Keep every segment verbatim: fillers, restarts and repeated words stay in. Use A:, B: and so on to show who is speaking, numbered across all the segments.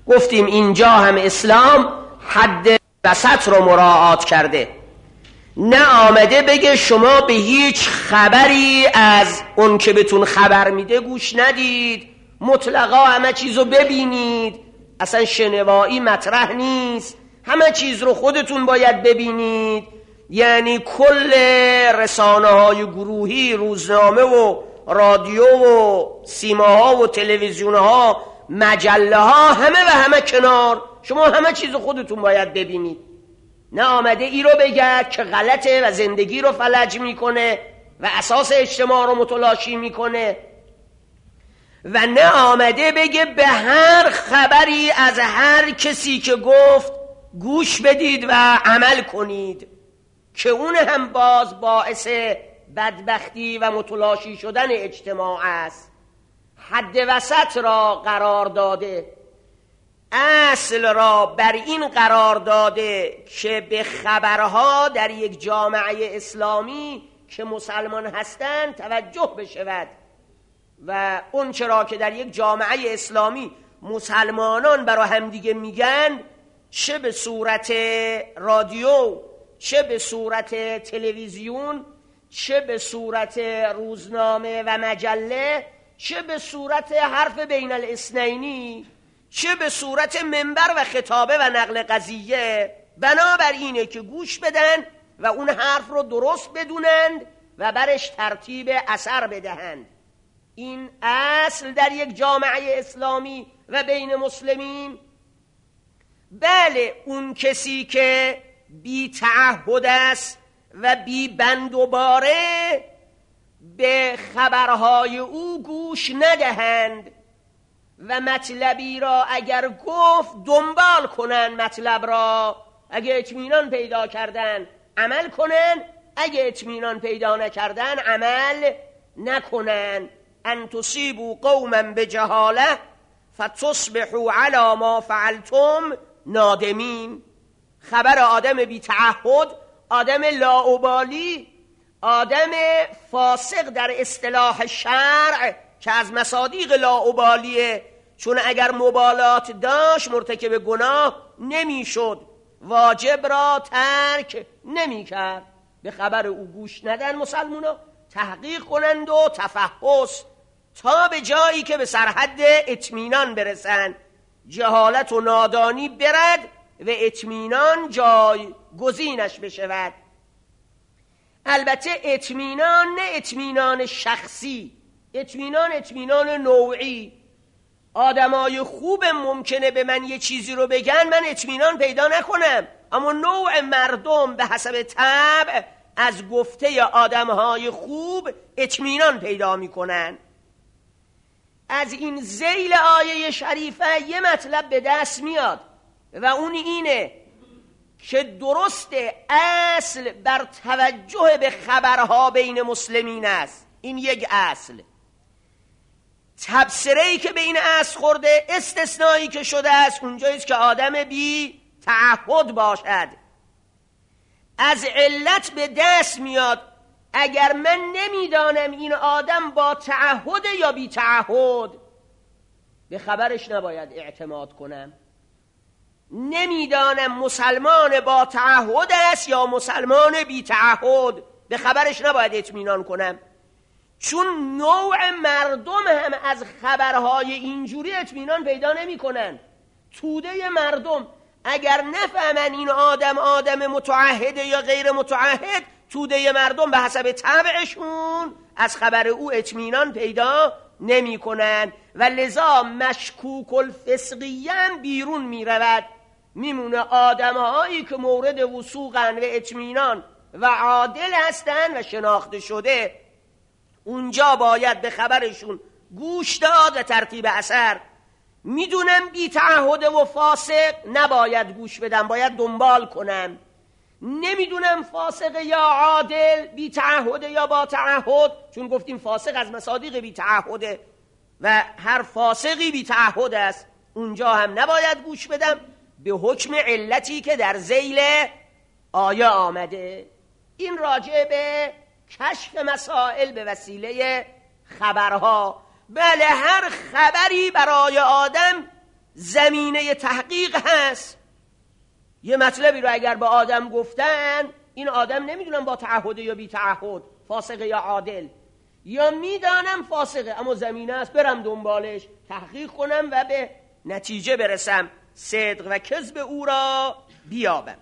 A: گفتیم اینجا هم اسلام حد وسط رو مراعات کرده، نه آمده بگه شما به هیچ خبری از اون که بهتون خبر میده گوش ندید، مطلقا همه چیزو ببینید، اصلا شنوایی مطرح نیست، همه چیز رو خودتون باید ببینید. یعنی کل رسانه های گروهی، روزنامه و رادیو و سیماها و تلویزیون ها، مجله ها، همه و همه کنار، شما همه چیز خودتون باید ببینید. نه آمده ای رو بگه که غلطه و زندگی رو فلج میکنه و اساس اجتماع رو متلاشی میکنه، و نه آمده بگه به هر خبری از هر کسی که گفت گوش بدید و عمل کنید، که اون هم باز باعث بدبختی و متلاشی شدن اجتماع است. حد وسط را قرار داده، اصل را بر این قرار داده که به خبرها در یک جامعه اسلامی که مسلمان هستند توجه بشود، و اون چرا که در یک جامعه اسلامی مسلمانان برای همدیگه میگن، چه به صورت رادیو، چه به صورت تلویزیون، چه به صورت روزنامه و مجله، چه به صورت حرف بین الاثنینی، چه به صورت منبر و خطابه و نقل قضیه، بنابر اینه که گوش بدن و اون حرف رو درست بدونند و برش ترتیب اثر بدهند. این اصل در یک جامعه اسلامی و بین مسلمین. بله، اون کسی که بی تعهد است و بی بند و باره، به خبرهای او گوش ندهند و مطلبی را اگر گفت دنبال کنن، مطلب را اگه اطمینان پیدا کردن عمل کنن، اگه اطمینان پیدا نکردن عمل نکنن. ان تصیبوا قوما بجهاله فتصبحوا علی ما فعلتم نادمین. خبر آدم بی تعهد، آدم لاابالی، آدم فاسق در اصطلاح شرع که از مصادیق لاابالیه، چون اگر مبالات داشت مرتکب گناه نمیشد، واجب را ترک نمی کرد. به خبر او گوش ندن مسلمونا، تحقیق کنند و تفحص تا به جایی که به سرحد اطمینان برسند، جهالت و نادانی برد و اطمینان جای گزینش بشود. البته اطمینان نه اطمینان شخصی، اطمینان اطمینان نوعی. آدمای خوب ممکنه به من یه چیزی رو بگن من اطمینان پیدا نکنم، اما نوع مردم به حسب طبع از گفته آدمهای خوب اطمینان پیدا میکنن. از این ذیل آیه شریفه یه مطلب به دست میاد و اون اینه که درسته اصل بر توجه به خبرها بین مسلمین است. این یک اصل. تبصره‌ای که به این اصل خورده، استثنایی که شده است اونجاییست که آدم بی تعهد باشد. از علت به دست میاد اگر من نمیدانم این آدم با تعهد یا بی تعهد، به خبرش نباید اعتماد کنم. نمیدانم مسلمان با تعهد است یا مسلمان بی تعهد، به خبرش نباید اطمینان کنم، چون نوع مردم هم از خبرهای اینجوری اطمینان پیدا نمی کنن. توده مردم اگر نفهمن این آدم آدم متعهد یا غیر متعهد، توده مردم به حسب طبعشون از خبر او اطمینان پیدا نمی کنن و لذا مشکوک الفسقیه هم بیرون می رود. میمونه آدم هایی که مورد وثوقن و اطمینان و عادل هستن و شناخته شده، اونجا باید به خبرشون گوش داد و ترتیب اثر. میدونم بی تعهد و فاسق نباید گوش بدم، باید دنبال کنم. نمیدونم فاسق یا عادل، بی تعهد یا با تعهد، چون گفتیم فاسق از مصادیق بی تعهده و هر فاسقی بی تعهد است، اونجا هم نباید گوش بدم به حکم علتی که در ذیل آیه آمده. این راجع به کشف مسائل به وسیله خبرها. بله، هر خبری برای آدم زمینه تحقیق هست. یه مطلبی رو اگر به آدم گفتن، این آدم نمیدونم با تعهد یا بی تعهد، فاسقه یا عادل، یا میدانم فاسقه اما زمینه است، برم دنبالش تحقیق کنم و به نتیجه برسم، صدق و کذب او را بیابم.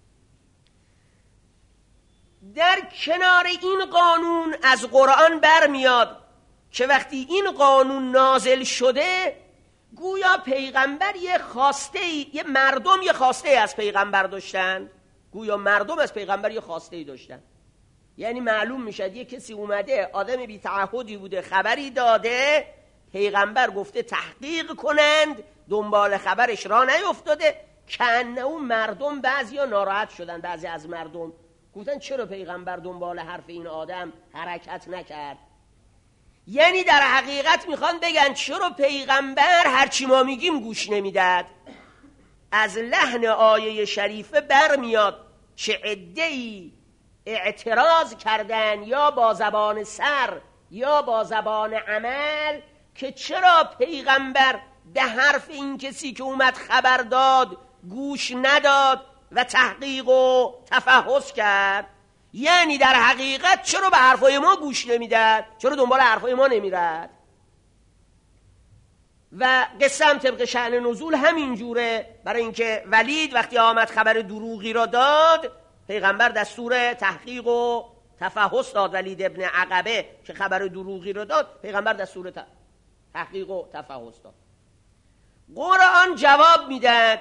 A: در کنار این قانون از قرآن برمیاد که وقتی این قانون نازل شده گویا پیغمبر یه خواسته، یه مردم یه خواسته از پیغمبر داشتن، گویا مردم از پیغمبر یه خواسته داشتن. یعنی معلوم میشد یه کسی اومده، آدم بی تعهدی بوده، خبری داده، پیغمبر گفته تحقیق کنند، دنبال خبرش را نیفتاده، کنه اون مردم بعضیا ناراحت شدن، بعضی از مردم گفتن چرا پیغمبر دنبال حرف این آدم حرکت نکرد؟ یعنی در حقیقت میخوان بگن چرا پیغمبر هرچی ما میگیم گوش نمیداد. از لحن آیه شریفه برمیاد چه عده‌ای اعتراض کردن، یا با زبان سر یا با زبان عمل، که چرا پیغمبر به حرف این کسی که اومد خبر داد گوش نداد و تحقیق و تفحص کرد. یعنی در حقیقت چرا به حرفای ما گوش نمیداد، چرا دنبال حرفای ما نمیرد. و قصه هم طبق شأن نزول همین جوره، برای اینکه ولید وقتی آمد خبر دروغی را داد، پیغمبر دستور تحقیق و تفحص داد. ولید ابن عقبه که خبر دروغی را داد، پیغمبر دستور تحقیق و تفحص داد. قرآن جواب میداد،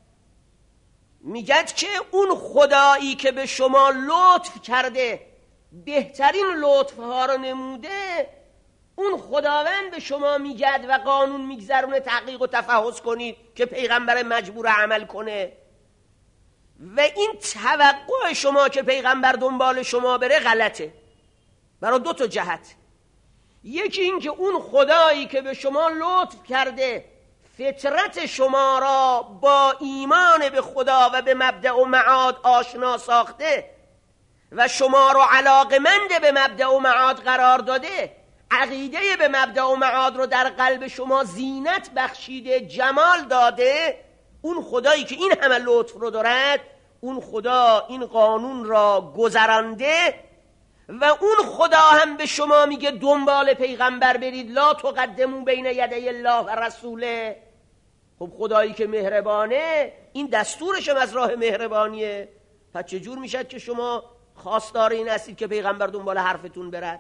A: میگد که اون خدایی که به شما لطف کرده، بهترین لطف ها رو نموده، اون خداوند به شما میگد و قانون میگذرونه تحقیق و تفحص کنید که پیغمبر مجبور عمل کنه. و این توقع شما که پیغمبر دنبال شما بره غلطه، برای دو تا جهت. یکی این که اون خدایی که به شما لطف کرده فطرت شما را با ایمان به خدا و به مبدأ و معاد آشنا ساخته و شما را علاقمند به مبدأ و معاد قرار داده، عقیده به مبدأ و معاد رو در قلب شما زینت بخشیده، جمال داده. اون خدایی که این همه لطف رو دارد، اون خدا این قانون را گذرانده و اون خدا هم به شما میگه دنبال پیغمبر برید، لا تقدموا بین یدی الله و رسوله. خب خدایی که مهربانه، این دستورش هم از راه مهربانیه، پس چجور میشد که شما خواستار این هستید که پیغمبر دنبال حرفتون برد؟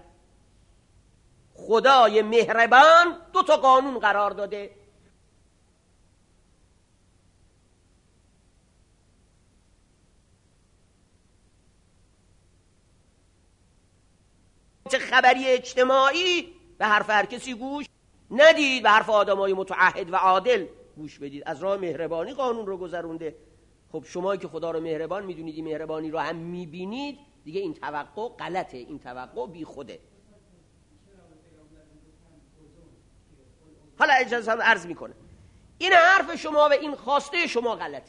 A: خدای مهربان دو تا قانون قرار داده. چه خبری اجتماعی به حرف هر کسی گوش ندید، به حرف آدمای متعهد و عادل گوش بدید. از راه مهربانی قانون رو گذرونده. خب شما که خدا رو مهربان میدونید، این مهربانی رو هم میبینید، دیگه این توقع غلطه، این توقع بی خوده. حالا اجازه هم عرض میکنه، این حرف شما و این خواسته شما غلطه.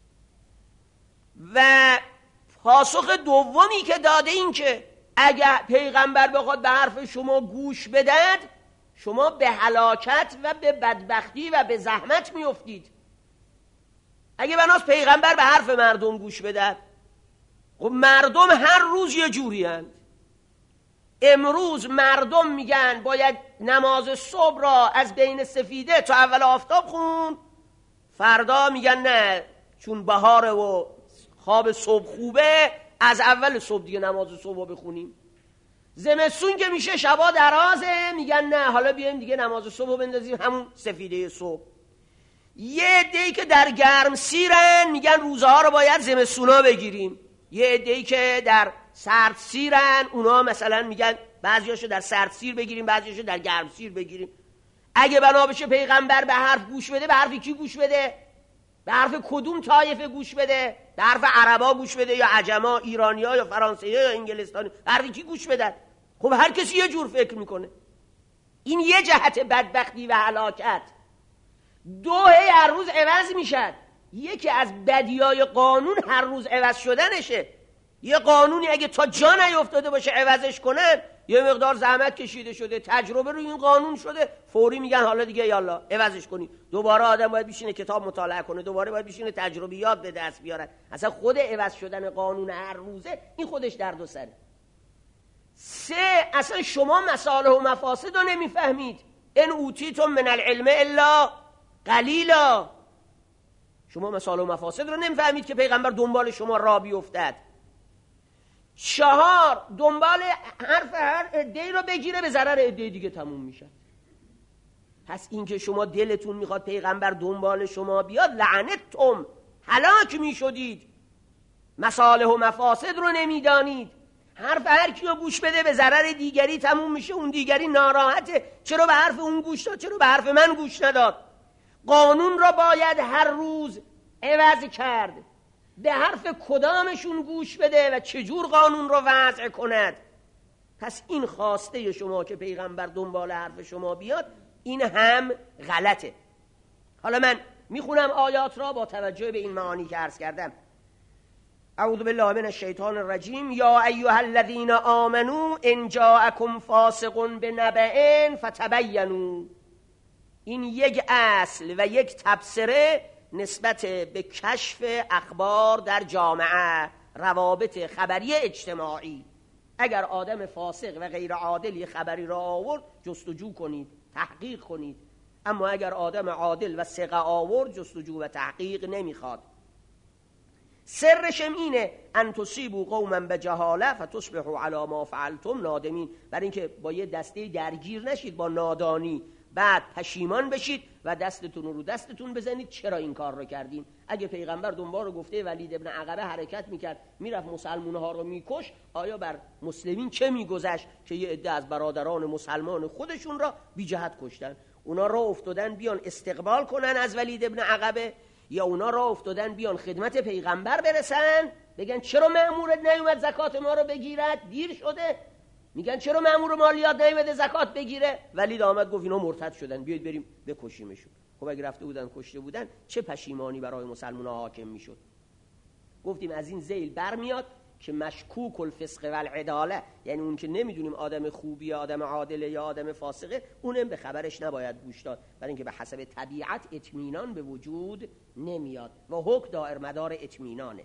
A: و پاسخ دومی که داده این که اگر پیغمبر بخواد به حرف شما گوش بدهد، شما به هلاکت و به بدبختی و به زحمت میافتید. اگه بناس پیغمبر به حرف مردم گوش بدهد، خب مردم هر روز یه جوری هند. امروز مردم میگن باید نماز صبح را از بین سفیده تا اول آفتاب خون، فردا میگن نه چون بهاره و خواب صبح خوبه از اول صبح دیگه نماز صبح رو بخونیم. زمستون که میشه شبا درازه، میگن نه حالا بیایم دیگه نماز صبح رو بندازیم همون سفیده صبح. یه عده‌ای که در گرم سیرن میگن روزها رو باید زمستونا بگیریم. یه عده‌ای که در سرد سیرن، اونا مثلا میگن بعضیاشو در سرد سیر بگیریم، بعضیاشو در گرم سیر بگیریم. اگه بنا بشه پیغمبر به حرف گوش بده، به حرف کی گوش بده؟ به حرف کدوم طایفه گوش بده؟ به حرف عربا گوش بده یا عجما، ایرانیا یا فرانسویا یا انگلستانی؟ به حرف کی گوش بدن؟ خب هر کسی یه جور فکر میکنه. این یه جهت بدبختی و هلاکت. دو هر روز عوض میشد. یکی از بدیای قانون هر روز عوض شدنشه. یه قانونی اگه تا جا نیفتاده باشه عوضش کنن، یه مقدار زحمت کشیده شده، تجربه رو این قانون شده، فوری میگن حالا دیگه یالا عوضش کنی. دوباره آدم باید بشینه کتاب مطالعه کنه، دوباره باید بشینه تجربیات به دست بیاره. اصلا خود عوض شدن قانون هر روزه این خودش درد و سره. سه، اصلا شما مصالح و مفاسد رو نمیفهمید. ان اوتیتم من العلم الا قلیلا. شما مصالح و مفاسد رو نمیفهمید که پیغمبر دنبال شما را بیفتد. چهار، دنبال حرف هر عده‌ای رو بگیره به ضرر عده دیگه تموم میشه. پس این که شما دلتون میخواد پیغمبر دنبال شما بیاد، لعنتم، هلاک میشدید. مصالح و مفاسد رو نمیدانید. حرف هر کیو گوش بده به ضرر دیگری تموم میشه، اون دیگری ناراحته. چرا به حرف اون گوش داد، چرا به حرف من گوش نداد؟ قانون را باید هر روز عوض کرد. به حرف کدامشون گوش بده و چجور قانون را وضع کند. پس این خواسته شما که پیغمبر دنبال حرف شما بیاد، این هم غلطه. حالا من میخونم آیات را با توجه به این معانی که عرض کردم. اعوذ بالله من الشیطان الرجیم. یا ایها الذین آمنوا ان جاءکم فاسق بنبأ فتبینوا. این یک اصل و یک تبصره نسبت به کشف اخبار در جامعه، روابط خبری اجتماعی. اگر آدم فاسق و غیر عادلی خبری را آورد، جستجو کنید، تحقیق کنید. اما اگر آدم عادل و ثقه آورد، جستجو و تحقیق نمیخواد. سرشم اینه ان تصیبوا قوما بجهاله فتصبحوا علی ما فعلتم نادمین. برای اینکه با یه دسته درگیر نشید با نادانی، بعد پشیمان بشید و دستتون رو دستتون بزنید چرا این کار رو کردین. اگه پیغمبر دنبال رو گفته ولید ابن عقبه حرکت میکرد میرفت مسلمون ها رو میکش، آیا بر مسلمین چه میگذشت که یه عده از برادران مسلمان خودشون را بی جهت کشتن؟ اونا را افتادن بیان استقبال کنن از ولید ابن عقبه، یا اونا را افتادن بیان خدمت پیغمبر برسن بگن چرا مأمورت نیومد زکات ما رو بگیرد، دیر شده. میگن چرا مأمور مالیات نیومده زکات بگیره؟ ولید آمد گفت اینا مرتد شدن، بیایید بریم بکشیمشون. خب اگه رفته بودن کشته بودن چه پشیمانی برای مسلمان‌ها حاکم میشد. گفتیم از این ذیل برمیاد که مشکوک الفسق و العداله، یعنی اون که نمیدونیم آدم خوبی آدم عادله یا آدم فاسقه، اونم به خبرش نباید گوش داد، برای اینکه به حسب طبیعت اطمینان به وجود نمیاد و حکم دائر مدار اطمینانه.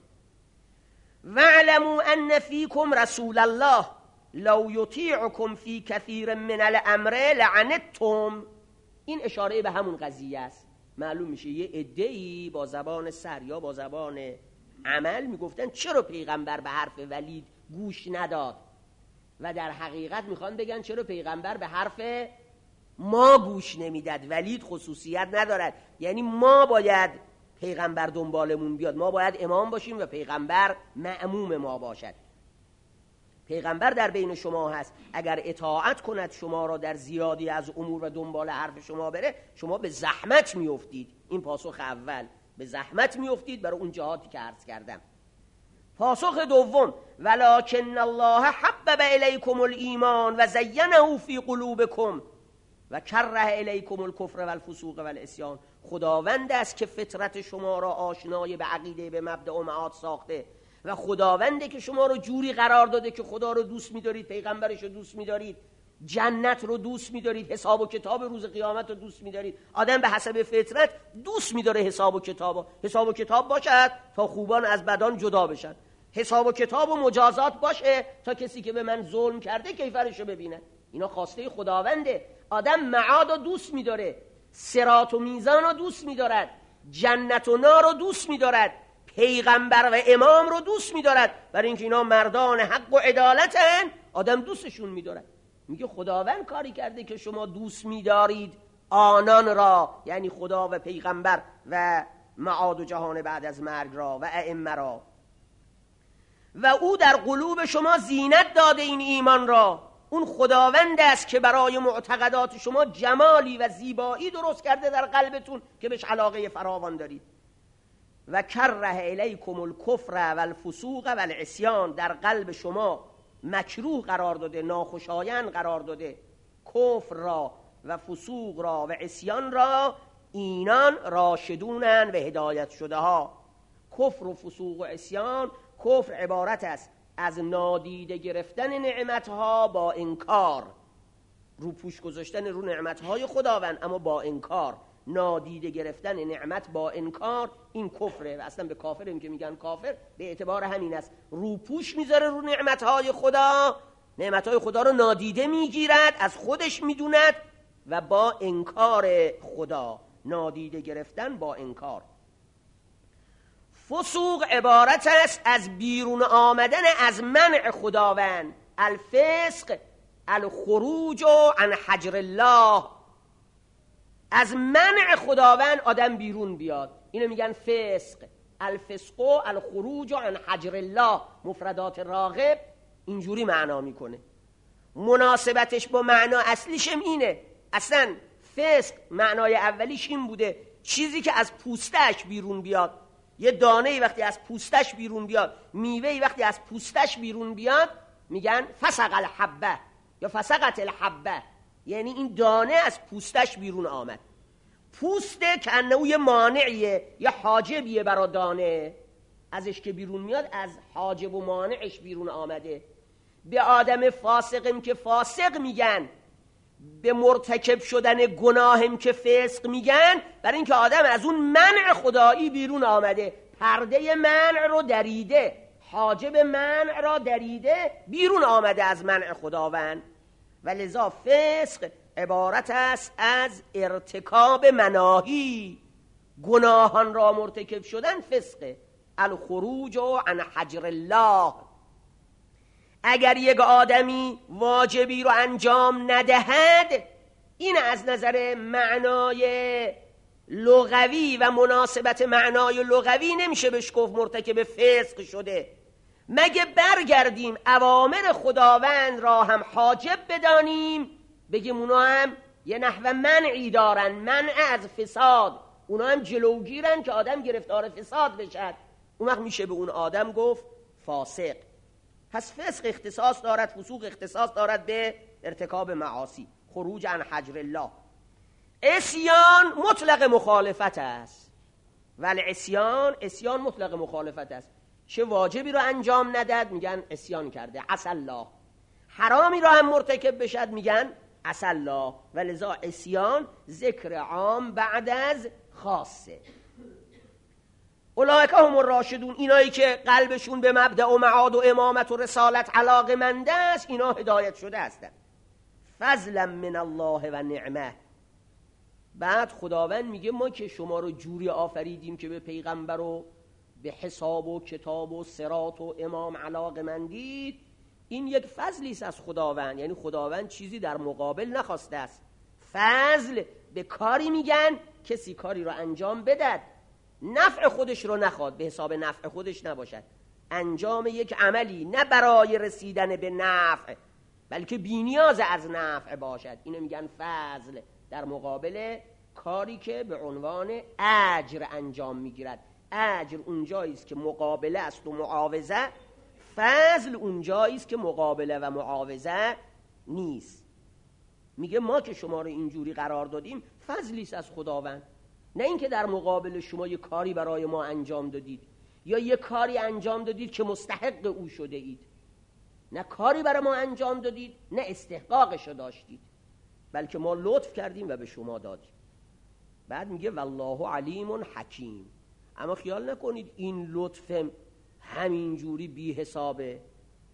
A: واعلموا ان فیکم رسول الله لو یطیعکم فی کثیر من الامر لعنتم. این اشاره به همون قضیه است. معلوم میشه یه عده‌ای با زبان سر یا با زبان عمل میگفتن چرا پیغمبر به حرف ولید گوش نداد، و در حقیقت میخوان بگن چرا پیغمبر به حرف ما گوش نمیداد. ولید خصوصیت ندارد، یعنی ما باید پیغمبر دنبالمون بیاد، ما باید امام باشیم و پیغمبر مأموم ما باشد. پیغمبر در بین شما هست، اگر اطاعت کند شما را در زیادی از امور و دنبال حرف شما بره، شما به زحمت میافتید. این پاسخ اول، به زحمت میافتید برای اون جهاتی که عرض کردم. پاسخ دوم، ولکن الله حبب الیکم الایمان و زینه فی قلوبکم و کره الیکم الکفر و الفسوق و العصیان. خداوند است که فطرت شما را آشنای به عقیده، به مبدأ و معاد ساخته، و خداونده که شما رو جوری قرار داده که خدا رو دوست می‌دارید، پیغمبرش رو دوست می‌دارید، جنت رو دوست می‌دارید، حساب و کتاب روز قیامت رو دوست می‌دارید. آدم به حسب فطرت دوست می‌داره حساب و کتاب. حساب و کتاب باشد تا خوبان از بدان جدا بشن. حساب و کتاب و مجازات باشه تا کسی که به من ظلم کرده کیفرش رو ببینه. اینا خواسته خداونده. آدم معاد رو دوست می‌داره، صراط و میزان رو دوست می‌دارد، جنت و نار رو دوست می‌دارد، پیغمبر و امام رو دوست می‌دارد، برای اینکه اینا مردان حق و عدالتن. آدم دوستشون می‌دارد. میگه خداوند کاری کرده که شما دوست می‌دارید آنان را، یعنی خدا و پیغمبر و معاد و جهان بعد از مرگ را و ائمه را، و او در قلوب شما زینت داده این ایمان را. اون خداوند است که برای معتقدات شما جمالی و زیبایی درست کرده در قلبتون که بهش علاقه فراوان دارید. و کره الیکم الکفر و الفسوق و العصیان، در قلب شما مکروه قرار داده، ناخوشایند قرار داده کفر را و فسوق را و عصیان را. اینان راشدونن و هدایت شده ها. کفر و فسوق و عصیان، کفر عبارت است از نادیده گرفتن نعمتها با انکار، روپوش گذاشتن رو نعمتهای خداوند اما با انکار، نادیده گرفتن نعمت با انکار، این کفره. و اصلا به کافریم که میگن کافر به اعتبار همین است، روپوش میذاره رو نعمتهای خدا، نعمتهای خدا رو نادیده میگیرد، از خودش میدوند و با انکار خدا، نادیده گرفتن با انکار. فسوق عبارت است از بیرون آمدن از منع خداوند، الفسق الخروج عن حجر الله، از منع خداوند آدم بیرون بیاد، اینو میگن فسق. الفسق الخروج عن حجر الله، مفردات راغب اینجوری معنا میکنه. مناسبتش با معنا اصلیشم اینه، اصلا فسق معنای اولیش این بوده چیزی که از پوستش بیرون بیاد. یه دانه‌ای وقتی از پوستش بیرون بیاد، میوه‌ای وقتی از پوستش بیرون بیاد، میگن فسق الحبه یا فسقت الحبه، یعنی این دانه از پوستش بیرون آمد. پوسته که انه یه مانعیه، یه حاجبیه برا دانه، ازش که بیرون میاد از حاجب و مانعش بیرون آمده. به آدم فاسقم که فاسق میگن، به مرتکب شدن گناهم که فسق میگن، برای اینکه آدم از اون منع خدایی بیرون آمده، پرده منع رو دریده، حاجب منع را دریده، بیرون آمده از منع خداوند. و لذا فسق عبارت است از ارتکاب مناهی، گناهان را مرتکب شدن فسقه. الخروج عن حجر الله، اگر یک آدمی واجبی رو انجام ندهد، این از نظر معنای لغوی و مناسبت معنای لغوی نمیشه بهش گفت مرتکب فسق شده، مگه برگردیم اوامر خداوند را هم حاجب بدانیم، بگیم اونا هم یه نحو منعی دارن، منع از فساد، اونا هم جلوگیرن که آدم گرفتار فساد بشد، اون وقت میشه به اون آدم گفت فاسق. پس فسق اختصاص دارد، فسوق اختصاص دارد به ارتکاب معاصی، خروج عن حجر الله. عصیان مطلق مخالفت است، ولی عصیان عصیان مطلق مخالفت است. چه واجبی رو انجام نداد میگن عصیان کرده، عسی الله. حرامی رو هم مرتکب بشد میگن عسی الله. ولذا عصیان ذکر عام بعد از خاصه. اولئک هم الراشدون، اینایی که قلبشون به مبدأ و معاد و امامت و رسالت علاقمند است، اینا هدایت شده هستند. فضلا من الله و نعمه. بعد خداوند میگه ما که شما رو جوری آفریدیم که به پیغمبر و به حساب و کتاب و صراط و امام علاقمندید، این یک فضلی است از خداوند، یعنی خداوند چیزی در مقابل نخواسته است. فضل به کاری میگن کسی کاری رو انجام بدد، نفع خودش رو نخواد، به حساب نفع خودش نباشد، انجام یک عملی نه برای رسیدن به نفع بلکه بی‌نیاز از نفع باشد، اینو میگن فضل، در مقابل کاری که به عنوان اجر انجام میگیرد. اجر اونجایی است که مقابله است و معاوضه، فضل اونجایی است که مقابله و معاوضه نیست. میگه ما که شما رو اینجوری قرار دادیم فضلی است از خداوند، نه اینکه در مقابل شما یه کاری برای ما انجام دادید یا یه کاری انجام دادید که مستحق او شده اید، نه کاری برای ما انجام دادید نه استحقاقش رو داشتید، بلکه ما لطف کردیم و به شما دادیم. بعد میگه والله علیم حکیم. اما خیال نکنید این لطف همینجوری بی حسابه،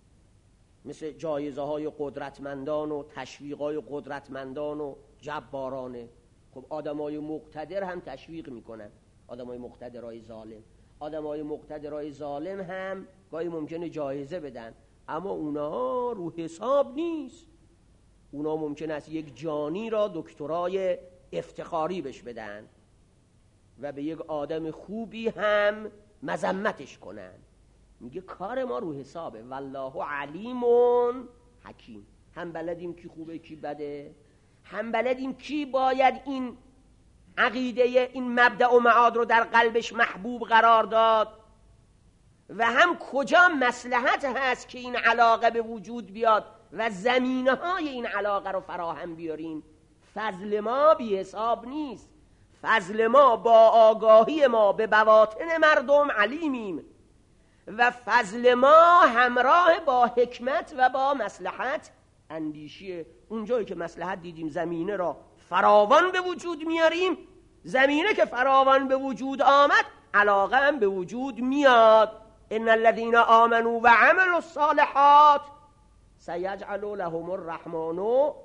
A: مثل جایزه های قدرتمندان و تشویق های قدرتمندان و جبارانه. خب آدم های مقتدر هم تشویق میکنن، آدم های مقتدرهای ظالم، آدم های مقتدرهای ظالم هم گاهی ممکنه جایزه بدن، اما اونا رو حساب نیست. اونا ممکن است یک جانی را دکترای افتخاری بش بدن و به یک آدم خوبی هم مذمتش کنن. میگه کار ما رو حسابه. والله علیم حکیم. هم بلدیم کی خوبه کی بده، هم بلدیم کی باید این عقیده، این مبدأ و معاد رو در قلبش محبوب قرار داد و هم کجا مصلحت هست که این علاقه به وجود بیاد و زمینه های این علاقه رو فراهم بیاریم. فضل ما بی حساب نیست، فضل ما با آگاهی ما به بواطن مردم علیمیم. و فضل ما همراه با حکمت و با مصلحت اندیشیه. اونجایی که مصلحت دیدیم زمینه را فراوان به وجود میاریم، زمینه که فراوان به وجود آمد علاقه هم به وجود میاد. ان الذين آمنوا و عملوا الصالحات سیجعل لهم الرحمن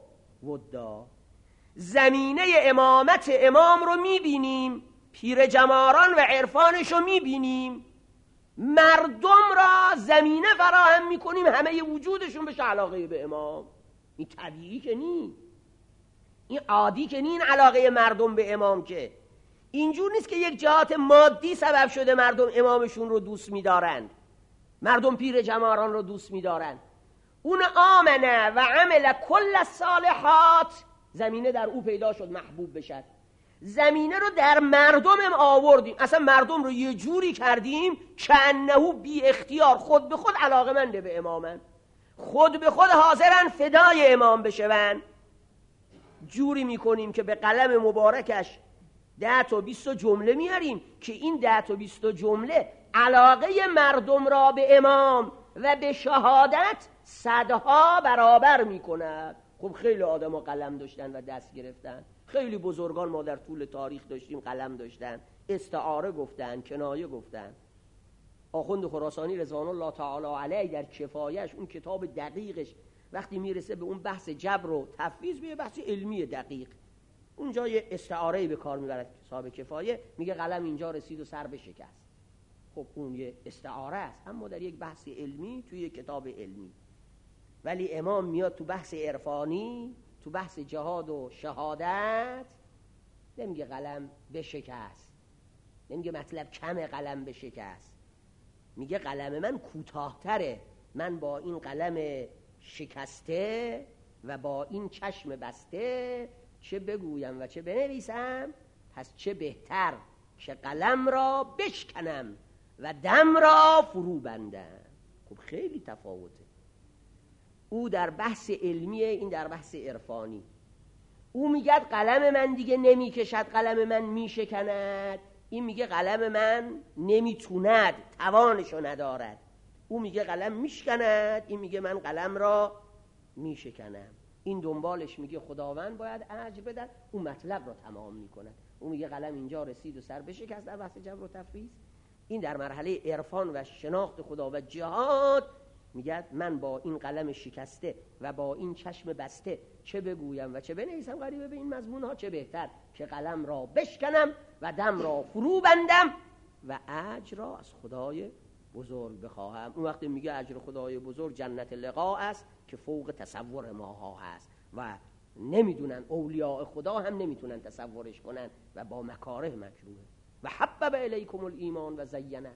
A: ودا. زمینه امامت امام رو میبینیم، پیر جماران و عرفانش رو میبینیم، مردم را زمینه فراهم میکنیم همه وجودشون بشه علاقه به امام. این طبیعی که نی، این عادی که نی، این علاقه مردم به امام که اینجور نیست که یک جهات مادی سبب شده مردم امامشون رو دوست میدارند، مردم پیر جماران رو دوست میدارند. اون آمنه و عمل کل الصالحات، زمینه در او پیدا شد محبوب بشد. زمینه رو در مردم آوردیم، اصلا مردم رو یه جوری کردیم که انه بی اختیار خود به خود علاقمنده به امامن، خود به خود حاضرن فدای امام بشون. جوری میکنیم که به قلم مبارکش ده تا بیست جمله میاریم که این ده تا بیست جمله علاقه مردم را به امام و به شهادت صدها برابر میکند. خب خیلی آدم ها قلم داشتن و دست گرفتن، خیلی بزرگان ما در طول تاریخ داشتیم قلم داشتن، استعاره گفتن، کنایه گفتن. آخوند خراسانی رضوان الله تعالی علیه در کفایش، اون کتاب دقیقش، وقتی میرسه به اون بحث جبر و تفویض، به بحث علمی دقیق، اونجا یه استعاره به کار میبرد. صاحب کفایه میگه قلم اینجا رسید و سر بشکست. خب اون یه استعاره است، اما در یک بحث علمی، توی یک کتاب علمی. ولی امام میاد تو بحث عرفانی، تو بحث جهاد و شهادت، نمیگه قلم بشکست، نمیگه مطلب کم قلم بشکست، میگه قلم من کوتاه‌تره، من با این قلم شکسته و با این چشم بسته چه بگویم و چه بنویسم، پس چه بهتر که قلم را بشکنم و دم را فرو بندم. خب خیلی تفاوته. او در بحث علمیه، این در بحث عرفانی. او میگه قلم من دیگه نمیکشد، قلم من میشکند. این میگه قلم من نمیتوند، توانشو ندارد. او میگه قلم میشکند، این میگه من قلم را میشکنم. این دنبالش میگه خداوند باید اجر بدن، اون مطلب را تمام میکند. او میگه قلم اینجا رسید و سر بشکست در بحث جبر و تفویض. این در مرحله عرفان و شناخت خدا و جهاد میگه من با این قلم شکسته و با این چشم بسته چه بگویم و چه بنویسم قریبه به این مضمون ها، چه بهتر که قلم را بشکنم و دم را فرو بندم و اجر را از خدای بزرگ بخواهم. اون وقت میگه اجر خدای بزرگ جنت لقا است که فوق تصور ماها هست و نمیدونن، اولیاء خدا هم نمیتونن تصورش کنن و با مکاره مکروه. و حبب الیکم الایمان و زینه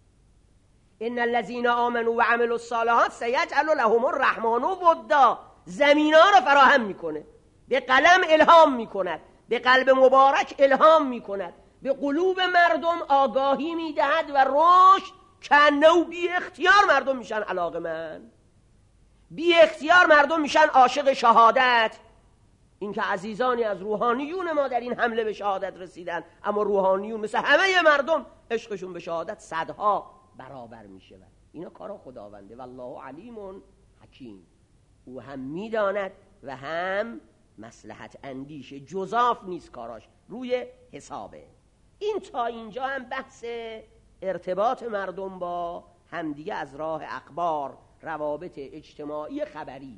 A: ان الذين آمنوا و عملوا الصالحات سیجعل لهم الرحمن ودا. زمینا رو فراهم میکنه، به قلم الهام میکند، به قلب مبارک الهام میکند، به قلوب مردم آگاهی میدهد و رشد کنه بی اختیار مردم میشن علاقمند، بی اختیار مردم میشن عاشق شهادت. این که عزیزانی از روحانیون ما در این حمله به شهادت رسیدن، اما روحانیون مثل همه مردم عشقشون به شهادت صدها برابر میشه. اینا کارا خداونده. والله علیم حکیم. او هم میداند و هم مصلحت اندیشه، جزاف نیست کاراش، روی حسابه. این تا اینجا هم بحث ارتباط مردم با همدیگه از راه اخبار، روابط اجتماعی خبری.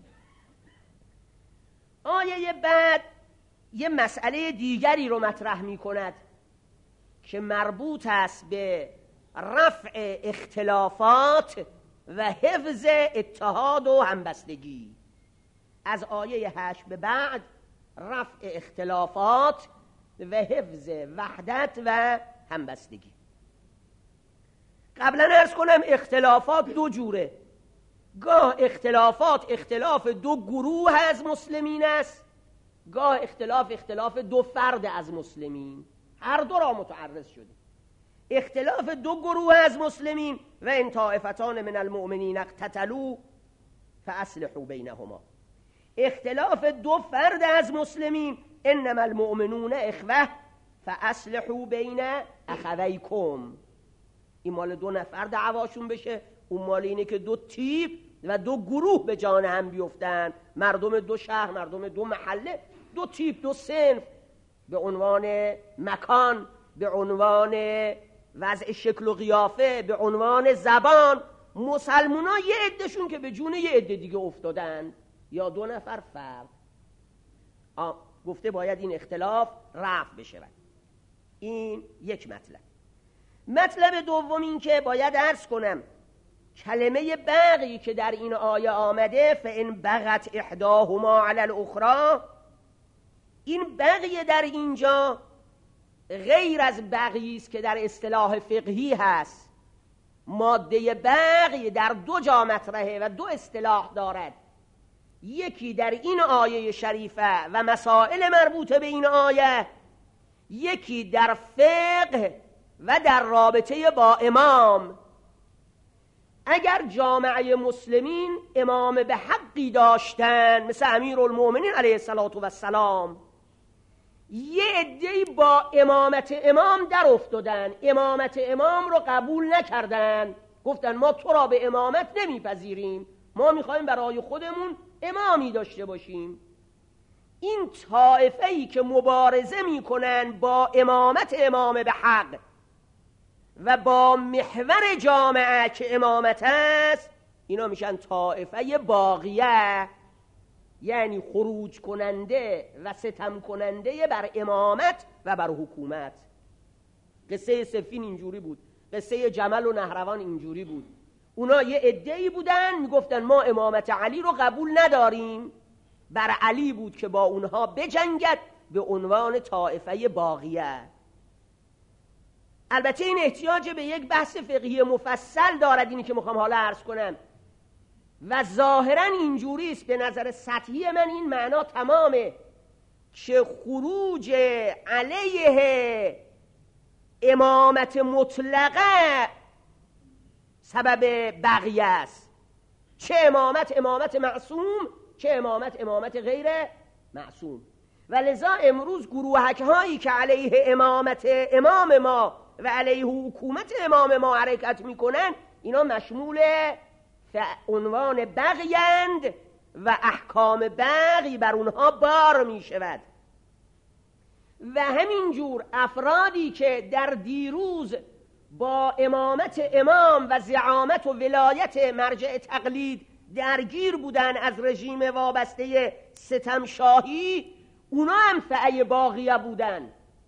A: آیه بعد یه مسئله دیگری رو مطرح می کند که مربوط است به رفع اختلافات و حفظ اتحاد و همبستگی. از آیه هشت به بعد رفع اختلافات و حفظ وحدت و همبستگی. قبلا عرض کنم اختلافات دو جوره. گاه اختلافات اختلاف دو گروه از مسلمین است، گاه اختلاف اختلاف دو فرد از مسلمین. هر دو را متعرض شده. اختلاف دو گروه از مسلمین و ان طائفتان من المؤمنین اقتتلوا فاصلحوا بینهما. اختلاف دو فرد از مسلمین انما المؤمنون اخوه فاصلحوا بین اخویکم. این مال دو نفر دعواشون بشه، اون مال اینه که دو تیپ و دو گروه به جان هم بیفتن، مردم دو شهر، مردم دو محله، دو تیپ، دو صنف، به عنوان مکان، به عنوان وضع شکل و قیافه، به عنوان زبان. مسلمان ها یه عدهشون که به جون یه عده دیگه افتادن، یا دو نفر فرد. آه گفته باید این اختلاف رفع بشه. این یک مطلب. مطلب دوم این که باید عرض کنم کلمه بغی که در این آیه آمده، فإن بغت احداهما علی الاخری، این بغی در اینجا غیر از بغی است که در اصطلاح فقهی هست. ماده بغی در دو جا مطرحه و دو اصطلاح دارد. یکی در این آیه شریفه و مسائل مربوطه به این آیه، یکی در فقه و در رابطه با امام. اگر جامعه مسلمین امام به حقی داشتن مثل امیرالمؤمنین علیه الصلاة و السلام، یه عده‌ای با امامت امام در افتادن، امامت امام رو قبول نکردن، گفتن ما تو را به امامت نمیپذیریم، ما میخوایم برای خودمون امامی داشته باشیم. این طائفه‌ای که مبارزه میکنن با امامت امام به حق و با محور جامعه که امامت است، اینا میشن طائفه باغیه، یعنی خروج کننده و ستم کننده بر امامت و بر حکومت. قصه صفین اینجوری بود، قصه جمل و نهروان اینجوری بود. اونا یه عده‌ای بودن میگفتن ما امامت علی رو قبول نداریم، بر علی بود که با اونها بجنگد به عنوان طائفه باغیه. البته این احتیاج به یک بحث فقهی مفصل دارد، اینی که میخوام حالا عرض کنم، و ظاهرا اینجوری است، به نظر سطحی من این معنا تمامه که خروج علیه امامت مطلقه سبب بقیه است، چه امامت امامت معصوم، چه امامت امامت غیر معصوم. و لذا امروز گروهک هایی که علیه امامت امام ما و علیه حکومت امام ما حرکت میکنن، اینا مشمول عنوان بغیند و احکام بغی بر اونها بار می شود. و همینجور افرادی که در دیروز با امامت امام و زعامت و ولایت مرجع تقلید درگیر بودن از رژیم وابسته ستم شاهی، اونا هم فعی باغیه بودن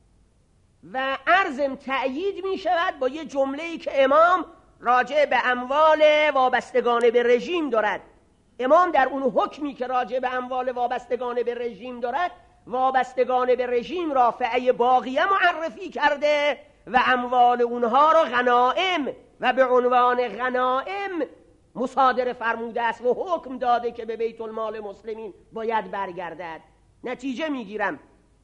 A: و عرضم تأیید می شود با یه جمله‌ای که امام راجع به اموال وابستگان به رژیم دارد. امام در اون حکمی که راجع به اموال وابستگان به رژیم دارد، وابستگان به رژیم را فعی باغیه معرفی کرده و اموال اونها را غنائم و به عنوان غنائم مصادره فرموده است و حکم داده که به بیت المال مسلمین باید برگردد. نتیجه میگیرم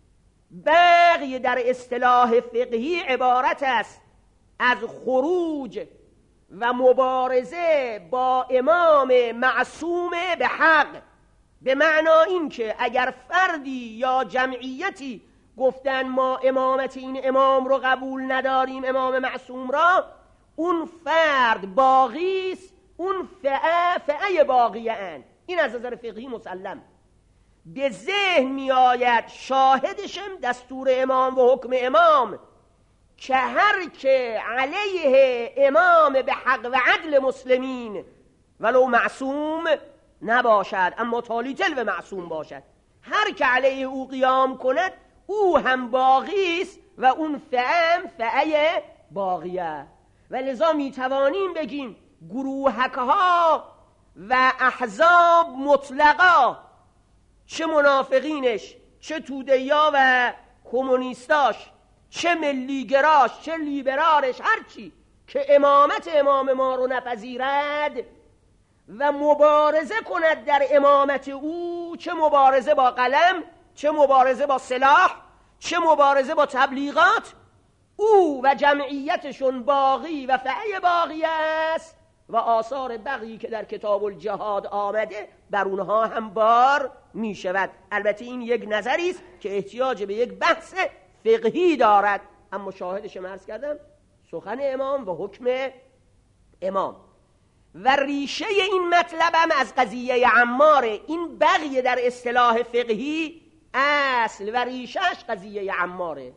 A: بغی در اصطلاح فقهی عبارت است از خروج و مبارزه با امام معصوم به حق، به معنا این که اگر فردی یا جمعیتی گفتن ما امامت این امام رو قبول نداریم، امام معصوم را، اون فرد باغی است، اون فعه فعه باغیه اند. این از نظر فقهی مسلم. به ذهن می آید شاهدشم دستور امام و حکم امام که هر که علیه امام به حق و عدل مسلمین ولو معصوم نباشد اما تالی جلو معصوم باشد، هر که علیه او قیام کند او هم باغی است و اون فعم فعه باغیه. و لذا می توانیم بگیم گروهکها و احزاب مطلقا، چه منافقینش، چه توده‌یا و کمونیستاش، چه ملیگراش، چه لیبرالش، هرچی که امامت امام ما رو نپذیرد و مبارزه کند در امامت او، چه مبارزه با قلم، چه مبارزه با سلاح، چه مبارزه با تبلیغات، او و جمعیتشون باغی و فعی باغی است و آثار بغی که در کتاب الجهاد آمده بر اونها هم بار می شود. البته این یک نظری است که احتیاج به یک بحث فقهی دارد، اما شاهدش عرض کردم سخن امام و حکم امام. و ریشه این مطلب هم از قضیه عماره. این بغی در اصطلاح فقهی اصل و ریشهش قضیه عماره.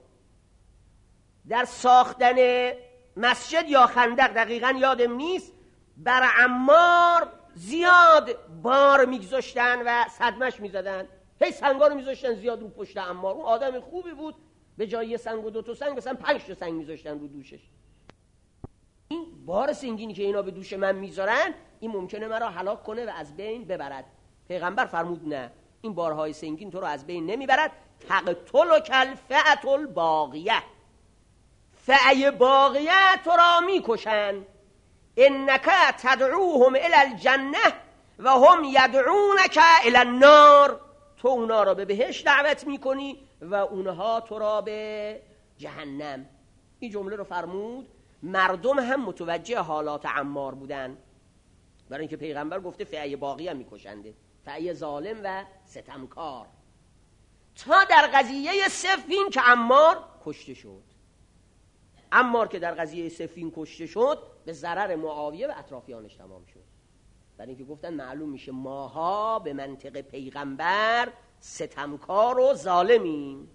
A: در ساختن مسجد یا خندق، دقیقا یادم نیست، بر عمار زیاد بار میگذاشتن و صدمش میزدن، هی سنگا رو میذاشتن زیاد رو پشت عمار. اون آدم خوبی بود، به جای یه سنگ و دو تا سنگ مثلا پنج تا سنگ میذاشتن رو دوشش. این بار سنگینی که اینا به دوش من میذارن این ممکنه مرا هلاک کنه و از بین ببرد. پیغمبر فرمود نه، این بارهای سنگین تو رو از بین نمیبرد. تقتل کل فعت الباقیه، فعی باقیه تو را میکشن. انک تدعوهم الی الجنه و هم یدعونک الی النار، تو اونا را به بهشت دعوت میکنی و اونها تو را به جهنم. این جمله رو فرمود. مردم هم متوجه حالات عمار بودن، برای اینکه پیغمبر گفته فعی باقی هم میکشنده، فعی ظالم و ستمکار. تا در قضیه صفین که عمار کشته شد. عمار که در قضیه صفین کشته شد به ضرر معاویه و اطرافیانش تمام شد، برای اینکه گفتن معلوم میشه ماها به منطق پیغمبر ستمکار و ظالمیم.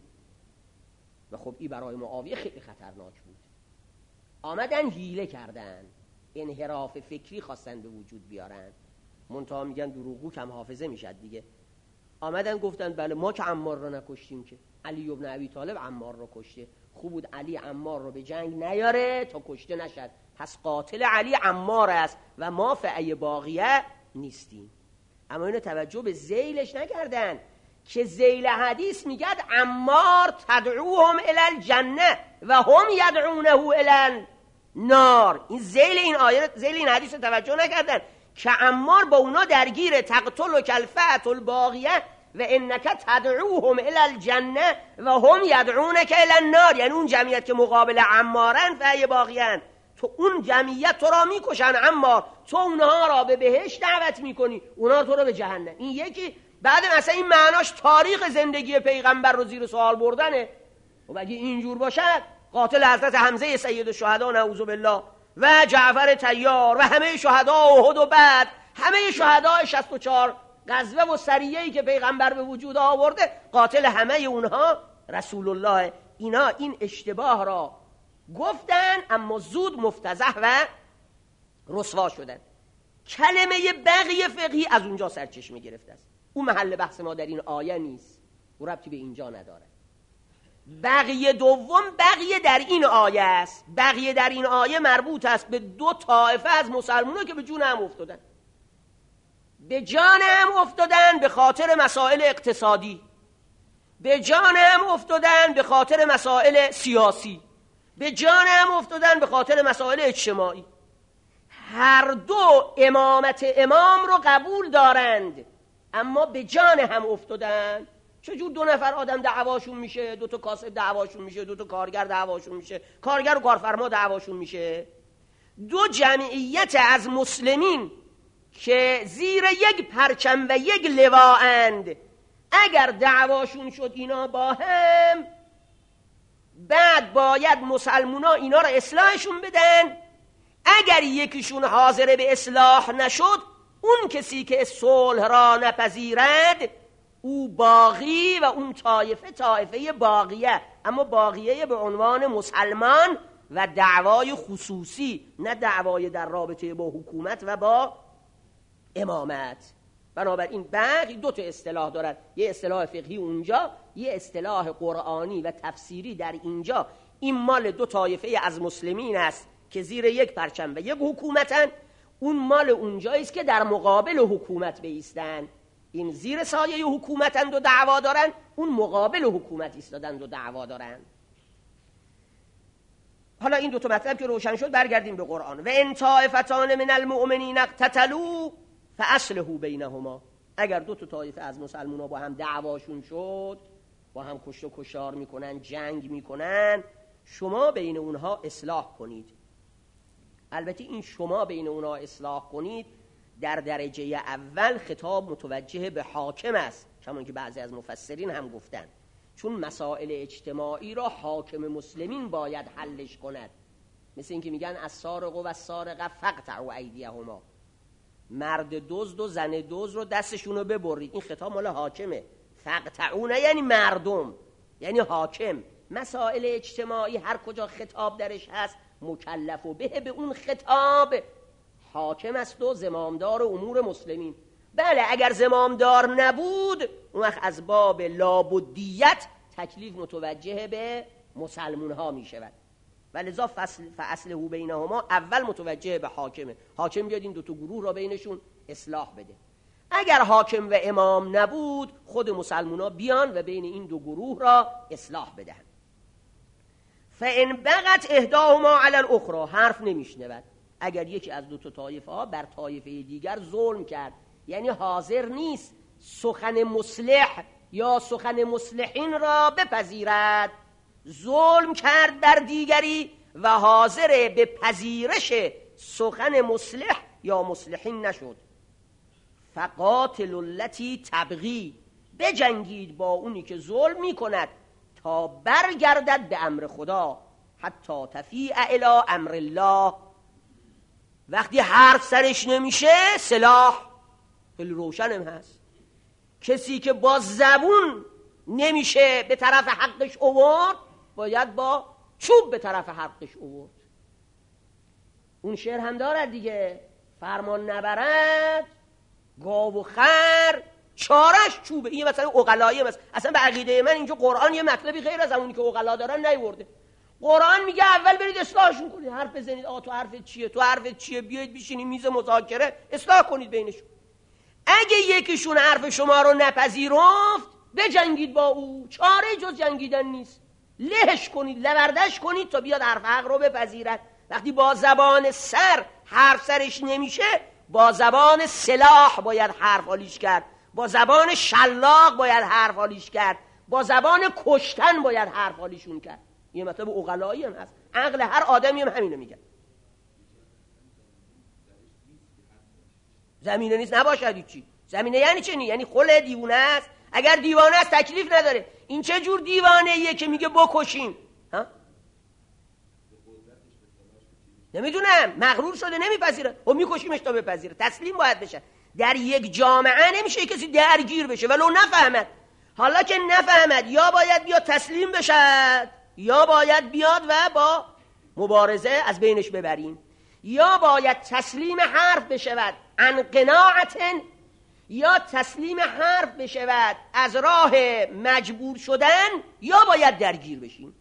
A: و خب این برای معاویه خیلی خطرناک بود. آمدن حیله کردن، انحراف فکری خواستن به وجود بیارن. منتها میگن دروغگو کم حافظه میشد دیگه. آمدن گفتن بله ما که عمار رو نکشتیم، که علی ابن ابی طالب عمار رو کشته. خوب بود علی عمار رو به جنگ نیاره تا کشته نشد، پس قاتل علی عمار است و ما فعی باقیه نیستیم. اما اینو توجه به ذیلش نکردن که ذیل حدیث میگد عمار تدعوهم الی الجنه و هم یدعونه الی النار. این ذیل این آیه، ذیل این حدیث رو توجه نکردن که عمار با اونا درگیره. تقتل کلفت الباقیه و انک تدعوهم الی الجنه و هم یدعونک الی النار، یعنی اون جمعیت که مقابل عمارن فعی باقیان، تو اون جمعیت تو را میکشن عمار، تو اونها را به بهشت دعوت میکنی، اونها تو را به جهنم. این یکی. بعد مثلا این معناش تاریخ زندگی پیغمبر رو زیر سوال بردنه. و اگه اینجور باشد قاتل حضرت حمزه سید الشهدا نعوذ بالله و جعفر طیار و همه شهدا احد و بعد همه شهدای شصت و چهار غزوه و سریه‌ای که پیغمبر به وجود آورده، قاتل همه اونها رسول الله. اینا این اشتباه را گفتن اما زود مفتضح و رسوا شدن. کلمه بغی فقهی از اونجا سرچشمه گرفته است. اون محل بحث ما در این آیه نیست، او ربطی به اینجا نداره. بغی دوم بغی در این آیه است. بغی در این آیه مربوط است به دو طایفه از مسلمانان که به جون هم افتادن. به جان هم افتادن به خاطر مسائل اقتصادی، به جان هم افتادن به خاطر مسائل سیاسی، به جان هم افتادن به خاطر مسائل اجتماعی. هر دو امامت امام رو قبول دارند، اما به جان هم افتادن. چجور دو نفر آدم دعواشون میشه، دو تا کاسب دعواشون میشه، دو تا کارگر دعواشون میشه، کارگر و کارفرما دعواشون میشه؟ دو جمعیت از مسلمین که زیر یک پرچم و یک لواءند، اگر دعواشون شد اینا با هم، بعد باید مسلمونا اینا را اصلاحشون بدن. اگر یکیشون حاضر به اصلاح نشد، اون کسی که صلح را نپذیرد او باغی و اون طایفه طایفه باغیه، اما باغیه به عنوان مسلمان و دعوای خصوصی، نه دعوای در رابطه با حکومت و با امامت. بنابراین بغی دو تا اصطلاح دارد، یه اصطلاح فقهی اونجا، یه اصطلاح قرآنی و تفسیری در اینجا. این مال دو طایفه از مسلمین است که زیر یک پرچم و یک حکومتن. اون مال اونجایی است که در مقابل حکومت بایستن. این زیر سایه حکومتند و دعوا دارن، اون مقابل حکومت ایستادند و دعوا دارن. حالا این دو تا مطلب که روشن شد، برگردیم به قرآن. و ان طائفتان من المؤمنین اقتتلوا فاصلحوا بینهما. اگر دو تا طایفه از مسلمان‌ها با هم دعواشون شد، با هم کشت و کشتار میکنن، جنگ میکنن، شما بین اونها اصلاح کنید. البته این شما بین اونها اصلاح کنید در درجه اول خطاب متوجه به حاکم است، چون که بعضی از مفسرین هم گفتن، چون مسائل اجتماعی را حاکم مسلمین باید حلش کند، مثل این که میگن السارق و السارقه فقطعوا ایدیهما، مرد دزد و زن دزد رو دستشون رو ببرید. این خطاب مال حاکمه. فقطعوا نه یعنی مردم، یعنی حاکم. مسائل اجتماعی هر کجا خطاب درش هست مکلف و به به اون خطاب حاکم است و زمامدار امور مسلمین. بله اگر زمامدار نبود اون وقت از باب لابدیت تکلیف متوجه به مسلمون ها می شود. ولذا فصل فاصله بینهما اول متوجه به حاکمه. حاکم بیاد این دو تا گروه را بینشون اصلاح بده. اگر حاکم و امام نبود خود مسلمون ها بیان و بین این دو گروه را اصلاح بدهند. فان بغت احداهما علی الاخرى، حرف نمیشنود اگر یکی از دو تا طایفه ها بر طایفه دیگر ظلم کرد، یعنی حاضر نیست سخن مصلح یا سخن مصلحین را بپذیرد، ظلم کرد بر دیگری و حاضر به پذیرش سخن مصلح یا مصلحین نشد. فقاتل التی تبغی، بجنگید با اونی که ظلم می کند تا برگردد به امر خدا، حتی تفیء الی امر الله. وقتی حرف سرش نمیشه سلاح خیلی روشنم هست. کسی که با زبون نمیشه به طرف حقش آورد باید با چوب به طرف حقش آورد. اون شعر هم دارد دیگه، فرمان نبرد گاو و خر چارش چوبه. این مثلا عقلاییه. مثلا اصلا به عقیده من اینجا قرآن یه مطلبی غیر از اونی که عقلا دارن نیورده. قرآن میگه اول برید اصلاحشون کنید، حرف بزنید آقا تو حرفت چیه، تو حرفت چیه، بیاید بشینید میز مذاکره اصلاح کنید بینشون. اگه یکیشون حرف شما رو نپذیرفت بجنگید با او، چاره جز جنگیدن نیست. لهش کنید، لوردش کنید تا بیاد حرف حق رو بپذیرد. وقتی با زبان سر حرف سرش نمیشه با زبان سلاح باید حرف آلیش کرد، با زبان شلاق باید حرف آلیش کرد، با زبان کشتن باید حرف آلیشون کرد. یه مطلب عقلایی هم هست، عقل هر آدمی هم همینو میگه. زمینه نیست نباشد چی؟ زمینه یعنی چی؟ یعنی خل دیوانه است. اگر دیوانه است تکلیف نداره. این چه جور دیوانه ایه که میگه بکشیم؟ ها؟ نمیدونم، مغرور شده نمیپذیره. خب میکشیمش تا بپذیره. تسلیم باید بشه. در یک جامعه نمیشه کسی درگیر بشه ولو نفهمد. حالا که نفهمد یا باید بیاد تسلیم بشد یا باید بیاد و با مبارزه از بینش ببریم، یا باید تسلیم حرف بشود عن قناعتن، یا تسلیم حرف بشود از راه مجبور شدن، یا باید درگیر بشیم.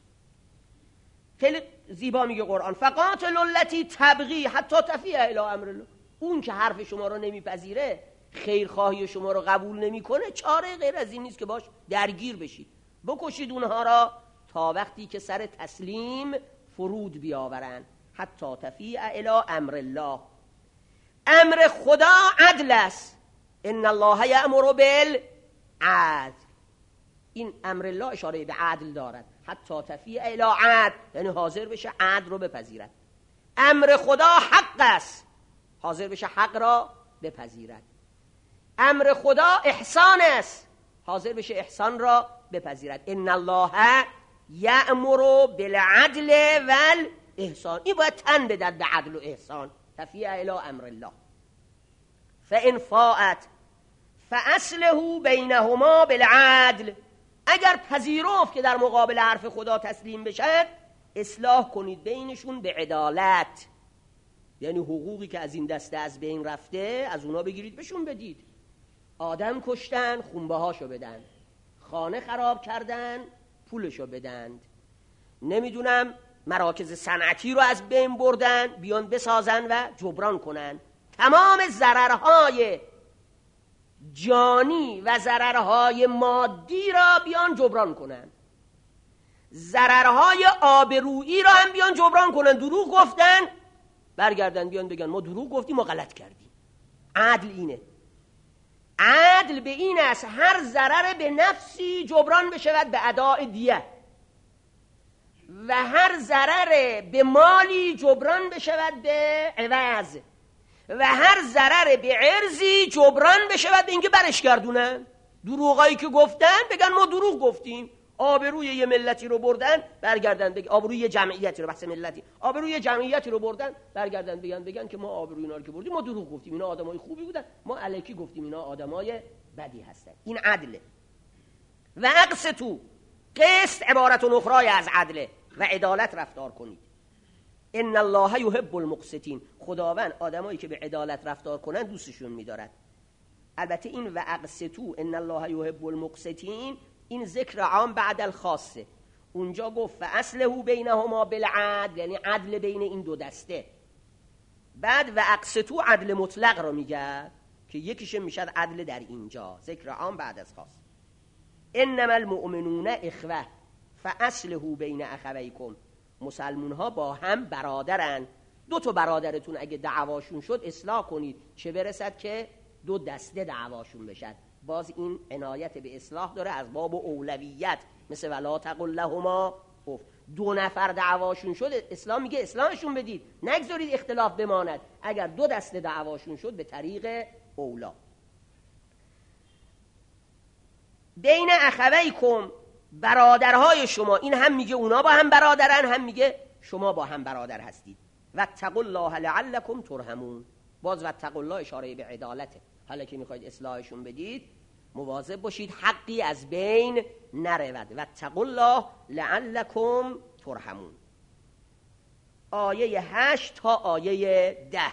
A: خیلی زیبا میگه قرآن فقاتل التی تبغی حتی تفیء الی امر الله. اون که حرف شما رو نمیپذیره، خیرخواهی شما رو قبول نمیکنه، چاره غیر از این نیست که باش درگیر بشید. بکشید اونها را تا وقتی که سر تسلیم فرود بیاورن. حتی تفیء الی امر الله. امر خدا عدل است. ان الله یأمر بالعدل. این امر الله اشاره به عدل دارد. حتی تفیء الی عدل یعنی حاضر بشه عدل رو بپذیرد. امر خدا حق است، حاضر بشه حق را بپذیرد. امر خدا احسان است، حاضر بشه احسان را بپذیرد. ان الله یأمر بالعدل والاحسان. این باید تن بدد به عدل و احسان. تفیء الی امر الله. فان فاءت فاصلحوا بینهما بالعدل. اگر پذیرفت که در مقابل حرف خدا تسلیم بشد، اصلاح کنید بینشون به عدالت. یعنی حقوقی که از این دسته از بین رفته از اونا بگیرید بهشون بدید. آدم کشتن خونبه هاشو بدن، خانه خراب کردن پولشو بدند، نمیدونم مراکز صنعتی رو از بین بردن بیان بسازن و جبران کنن. تمام ضررهای جانی و ضررهای مادی را بیان جبران کنن، ضررهای آبرویی را هم بیان جبران کنن. دروغ گفتن برگردن بیان بگن ما دروغ گفتیم ما غلط کردیم. عدل اینه. عدل به این است هر ضرر به نفسی جبران بشود به اداء دیه و هر ضرر به مالی جبران بشود به عوض و هر ضرر به عرضی جبران بشود به اینکه برش گردونن. دروغایی که گفتن بگن ما دروغ گفتیم، آبروی یه ملتی رو بردن برگردن بگن، آبروی یه جمعیتی رو، بحث ملتی، آبروی یه جمعیتی رو بردن برگردن بگن بگن که ما آبروی اینا رو که بردیم ما دروغ گفتیم، اینا آدمای خوبی بودن، ما الکی گفتیم اینا آدمای بدی هستن. این عدله. و اقسطوا، قسط عبارت اخرای از عدله، و عدالت رفتار کنید. ان الله یحب المقسطین، خداوند آدمایی که به عدالت رفتار کنن دوستشون می‌دارد. البته این و اقسطوا ان الله یحب المقسطین این ذکر عام بعد الخاصه. اونجا گفت فاصلحوا بینهما بالعدل، یعنی عدل بین این دو دسته. بعد و اقسطوا عدل مطلق رو میگه که یکیش میشد عدل در اینجا، ذکر عام بعد از خاص. انما المؤمنون اخوه فاصلحوا بین اخویکم، مسلمون ها با هم برادرن، دو تا برادرتون اگه دعواشون شد اصلاح کنید، چه برسد که دو دسته دعواشون بشد. باز این عنایت به اصلاح داره از باب اولویت، مثل ولا تقل لهما اف. دو نفر دعواشون شد اسلام میگه اصلاحشون بدید، نگذارید اختلاف بماند. اگر دو دسته دعواشون شد به طریق اولا. بین اخویکم، برادرهای شما، این هم میگه اونا با هم برادرن، هم میگه شما با هم برادر هستید. واتقوا الله لعلکم ترحمون، باز واتقوا الله اشاره به عدالته. حالا که میخواید اصلاحشون بدید مواظب باشید حقی از بین نرود. واتقوا الله لعلکم ترحمون. آیه هشت تا آیه ده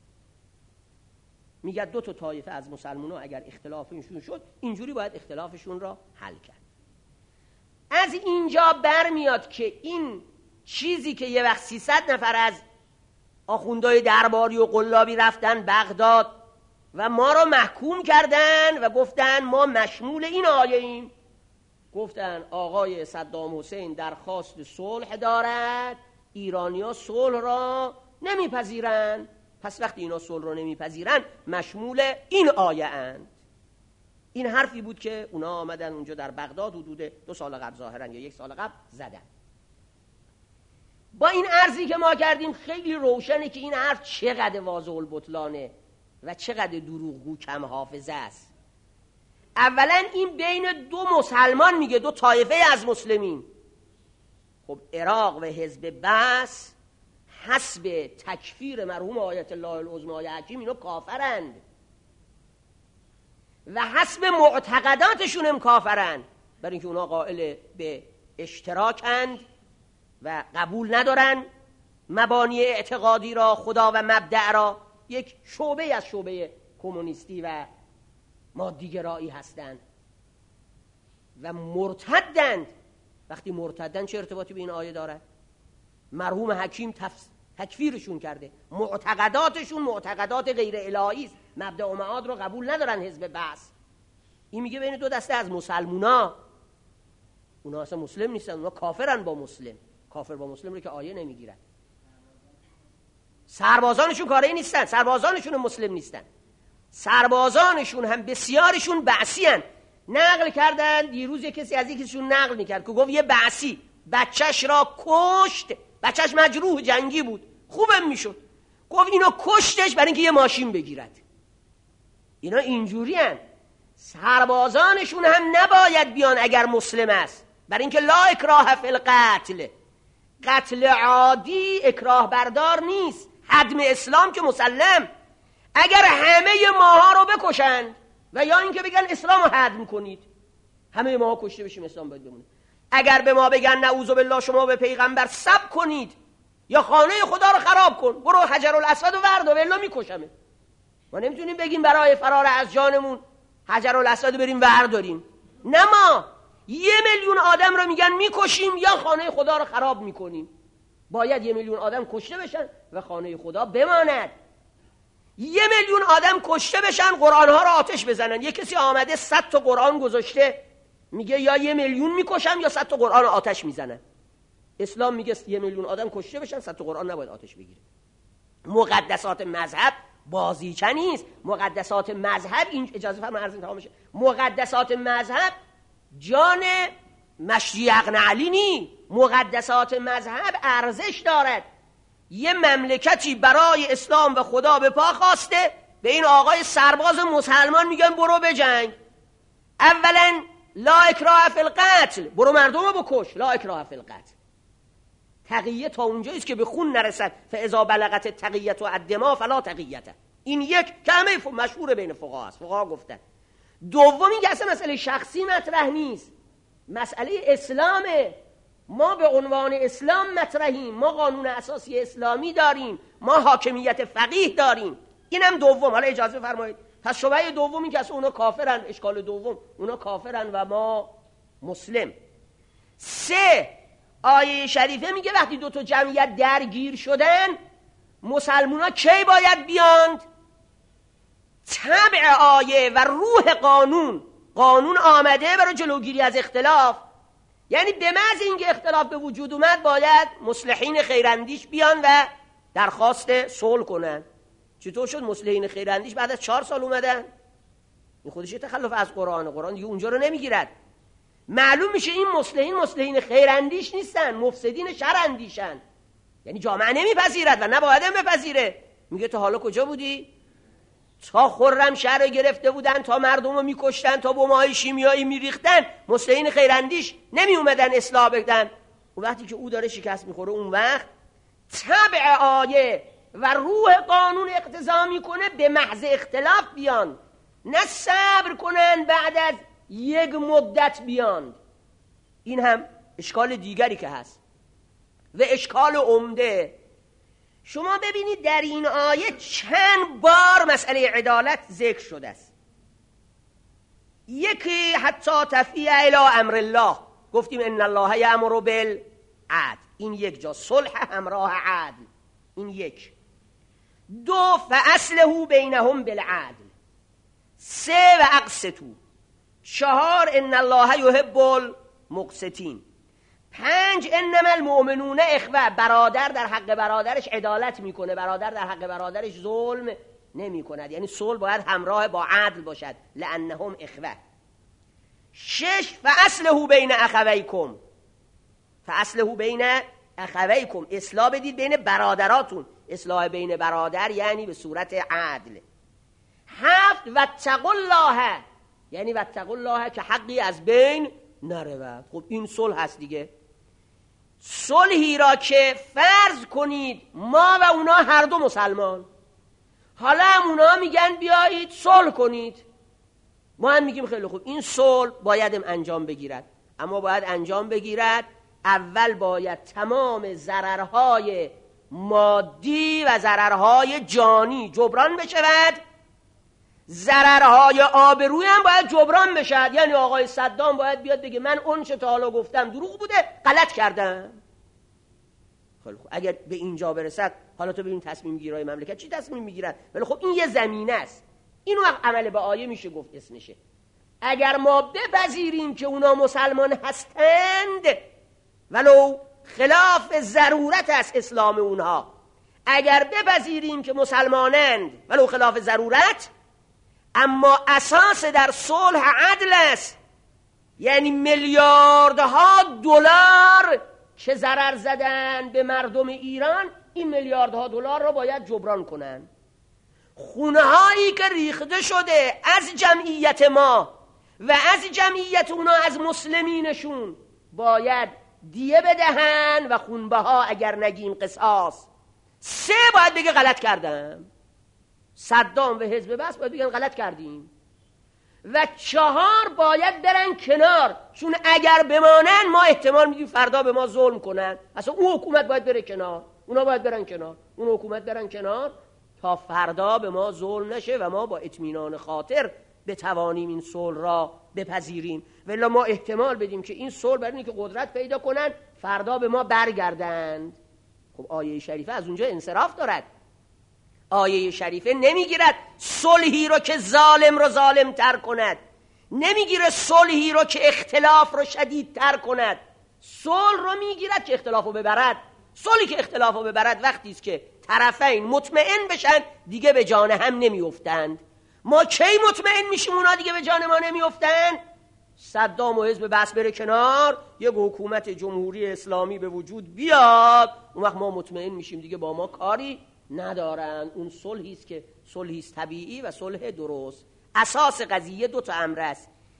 A: میگه دو تا طایفه از مسلمان‌ها اگر اختلافشون شد اینجوری باید اختلافشون را حل کرد. از اینجا برمیاد که این چیزی که یه وقت سیصد نفر از آخوندهای درباری و قلابی رفتن بغداد و ما را محکوم کردن و گفتن ما مشمول این آیه ایم، گفتن آقای صدام حسین درخواست صلح دارد، ایرانی‌ها صلح را نمیپذیرن، پس وقتی اینا صلح را نمیپذیرن مشمول این آیه اند. این حرفی بود که اونا آمدن اونجا در بغداد حدود دو سال قبل ظاهرا یا یک سال قبل زدن. با این عرضی که ما کردیم خیلی روشنه که این حرف چقدر واضح البطلانه و چقدر دروغگو کم حافظه است. اولا این بین دو مسلمان میگه، دو طایفه از مسلمین. خب عراق و حزب بعث حسب تکفیر مرحوم آیت الله العظمی آیه حکیم اینا کافرند و حسب معتقداتشون هم کافرند، برای اینکه اونا قائل به اشتراکند و قبول ندارن مبانی اعتقادی را، خدا و مبدأ را. یک شعبه از شعبه کمونیستی و مادیگرایی هستند و مرتدند. وقتی مرتدند چه ارتباطی به این آیه داره؟ مرحوم حکیم تفس... تکفیرشون کرده، معتقداتشون معتقدات غیر الهی است، مبدأ و معاد رو قبول ندارن حزب بعث. این میگه بین دو دسته از مسلمونا، اونا اصلا مسلم نیستن، اونا کافرن با مسلم. کافر با مسلم رو که آیه نمیگیرن. سربازانشون کاری نیستن، سربازانشون مسلم نیستن، سربازانشون هم بسیارشون بعثی هن. نقل کردن دیروز یک کسی از یکیشون نقل میکرد که گفت یه بعثی بچهش را کشت، بچهش مجروح جنگی بود، خوبم میشد، گفت اینو کشتش برای اینکه یه ماشین بگیرد. اینا اینجوری هن. سربازانشون هم نباید بیان اگر مسلم است، برای اینکه لا اکراه فی القتل، قتل عادی اکراه بردار نیست، حدم اسلام که مسلم. اگر همه ماها رو بکشند و یا اینکه بگن اسلام رو حدم کنید، همه ماها کشته بشیم اسلام باید بمونه. اگر به ما بگن نعوذ بالله شما به پیغمبر سب کنید یا خانه خدا رو خراب کن، برو حجر الاسود رو ورد و الا میکشمه. ما نمیتونیم بگیم برای فرار از جانمون حجر الاسود رو بریم ورداریم. نه، ما یه میلیون آدم رو میگن میکشیم یا خانه خدا رو خراب میکنیم. باید یه میلیون آدم کشته بشن و خانه خدا بماند. یه میلیون آدم کشته بشن، قرآنها رو آتش بزنن. یه کسی آمده صد تا قرآن گذاشته میگه یا یه میلیون میکشم یا صد تا قرآن آتش میزنن. اسلام میگه یه میلیون آدم کشته بشن، صد تا قرآن نباید آتش بگیره. مقدسات مذهب بازیچه نیست. مقدسات مذهب این اجازه فرما عرض تمام شه. مقدسات مذهب جان مشی عقل علی نی. مقدسات مذهب ارزش دارد. یه مملکتی برای اسلام و خدا به پا خواسته، به این آقای سرباز مسلمان میگن برو بجنگ. اولا لا اکراه فی القتل، برو مردم رو بکش، لا اکراه فی القتل. تقیه تا اونجایی است که به خون نرسد، فاذا بلغت التقیه الدماء فلا تقیه. این یک که همه مشهور بین فقها است، فقها گفتن. دوم این که اصلا مسئله شخصی مطرح نیست، مسئله اسلامه. ما به عنوان اسلام مطرحیم، ما قانون اساسی اسلامی داریم، ما حاکمیت فقیه داریم. اینم دوم. حالا اجازه فرمایید، پس شبهه دوم این که اصلا اونا کافرن، اشکال دوم اونا کافرن و ما مسلم. سه، آیه شریفه میگه وقتی دو تا جمعیت درگیر شدن مسلمونا کی باید بیاند؟ طبع آیه و روح قانون. قانون آمده برای جلوگیری از اختلاف، یعنی به محض اینکه اختلاف به وجود اومد باید مصلحین خیراندیش بیان و درخواست صلح کنن. چطور شد مصلحین خیراندیش بعد از چهار سال اومدن؟ این خودش تخلف از قرآن. قرآن دیگه اونجا رو نمیگیرد. معلوم میشه این مصلحین مصلحین خیراندیش نیستن، مفسدین شراندیشن. یعنی جامعه نمیپذیرد و نباید هم بپذیره. میگه تا حالا کجا بودی؟ تا خرم شهر رو گرفته بودن، تا مردم رو میکشتن، تا بمب‌های شیمیایی میریختن، مصلحین خیراندیش نمی اومدن اصلاح بدن. و وقتی که او داره شکست میخوره، اون وقت طبع آیه و روح قانون اقتضا میکنه به محض اختلاف بیان، نه صبر کنن بعد از یک مدت بیان. این هم اشکال دیگری که هست و اشکال عمده. شما ببینید در این آیه چند بار مسئله عدالت ذکر شده است. یکی حتی تفیع الی امر الله، گفتیم ان الله یأمر بالعدل، این یک جا، صلح همراه عدل، این یک. دو، فاصلحوا بینهم بالعدل. سه، و اقسطوا. چهار، ان الله یحب المقسطین. پنج، انما المؤمنون اخوه، برادر در حق برادرش عدالت میکنه، برادر در حق برادرش ظلم نمی کند، یعنی صلح باید همراه با عدل باشد، لانهم اخوه. شش، فاصلحوا بین اخویکم، فاصلحوا بین اخویکم، اصلاح بدید بین برادراتون. اصلاح بین برادر یعنی به صورت عدل. هفت، واتقوا الله، یعنی واتقوا الله که حقی از بین نرود. خب این صلح هست دیگه. صلحی را که فرض کنید ما و اونا هر دو مسلمان، حالا هم اونا میگن بیایید صلح کنید، ما هم میگیم خیلی خوب، این صلح بایدم انجام بگیرد، اما باید انجام بگیرد اول باید تمام ضررهای مادی و ضررهای جانی جبران بشود، ضررهای آبرویی هم باید جبران بشد. یعنی آقای صدام باید بیاد بگه من اون چه تا حالا گفتم دروغ بوده، غلط کردم. خیلی خوب، اگر به اینجا برسد، حالا تو ببین تصمیم گیرای مملکت چی تصمیم میگیرن. ولی خب این یه زمینه است، اینو عمل به آیه میشه گفت اسمشه. اگر ما بپذیریم که اونا مسلمان هستند ولو خلاف ضرورت است اسلام اونها، اگر بپذیریم که مسلمانند ولو خلاف ضرورت، اما اساس در صلح عدل است، یعنی میلیاردها دلار که ضرر زدن به مردم ایران، این میلیاردها دلار را باید جبران کنن. خونه هایی که ریخته شده از جمعیت ما و از جمعیت اونا، از مسلمینشون، باید دیه بدهن و خونبه ها اگر نگیم قصاص. سه، باید بگه غلط کردم. صدام و حزب بس باید بگن غلط کردیم. و چهار، باید برن کنار، چون اگر بمانن ما احتمال میدیم فردا به ما ظلم کنن. اصلا اون حکومت باید بره کنار، اونا باید برن کنار، اون حکومت برن کنار تا فردا به ما ظلم نشه و ما با اطمینان خاطر بتوانیم این صلح را بپذیریم. ولی ما احتمال بدیم که این صلح برای اینکه قدرت پیدا کنن فردا به ما برگردند. خب آیه شریفه از اونجا انصراف دارد. آیه شریفه نمیگیرد صلحی رو که ظالم رو ظالم تر کند، نمیگیره صلحی رو که اختلاف رو شدید تر کند، صلح رو میگیرد که اختلاف رو ببرد. صلحی که اختلاف رو ببرد وقتی است که طرفین مطمئن بشن دیگه به جان هم نمیافتند. ما کی مطمئن میشیم اونا دیگه به جان ما نمیافتند؟ صدام و حزب بس بره کنار، یک حکومت جمهوری اسلامی به وجود بیاد، اون وقت ما مطمئن میشیم دیگه با ما کاری ندارن. اون صلحی است که صلحی است طبیعی و صلح درست. اساس قضیه دو تا امر است.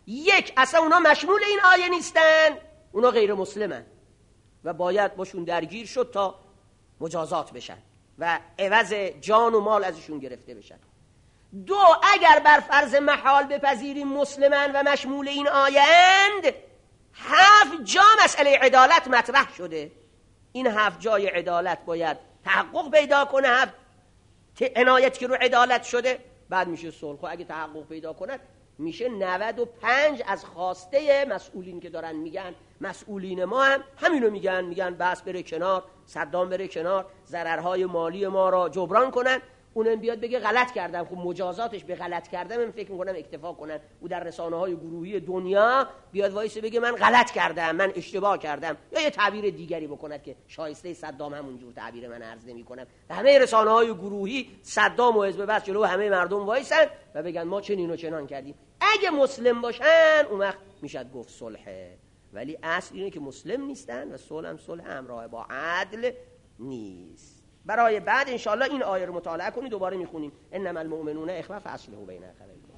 A: یک، اصلا اونا مشمول این آیه نیستن، اونا غیر مسلمن و باید باشون درگیر شد تا مجازات بشن و عوض جان و مال ازشون گرفته بشن. دو، اگر بر فرض محال بپذیریم مسلمن و مشمول این آیند، هفت جا مسئله عدالت مطرح شده. این هفت جای عدالت باید تحقق پیدا کنه، هفت عنایت که رو عدالت شده، بعد میشه صلح. اگه تحقق پیدا کنه میشه نود و پنج از خواسته مسئولین که دارن میگن، مسئولین ما هم همینو میگن، میگن بس بره کنار، صدام بره کنار، ضررهای مالی ما را جبران کنن. اونم بیاد بگه غلط کردم، خب مجازاتش به غلط کردم من فکر میکنم اکتفا کنن. او در رسانه های گروهی دنیا بیاد وایسه بگه من غلط کردم، من اشتباه کردم، یا یه تعبیر دیگری بکند که شایسته صدام همونجور تعبیر من عرض نمی‌کنم. همه رسانه های گروهی صدام و حزب بس جلو همه مردم وایسن و بگن ما چنین و چنان کردیم. اگه مسلم باشن اون وقت میشد گفت صلحه، ولی اصل اینه که مسلم نیستن و صلح هم صلح همراه با عدل نیست. برای بعد انشاءالله این آیه رو مطالعه کنید، دوباره میخونیم انما المؤمنون اخوه فاصلحوا بین اخویکم.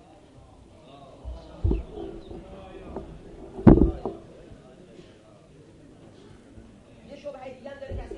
A: یه شبهه دیگه هم داره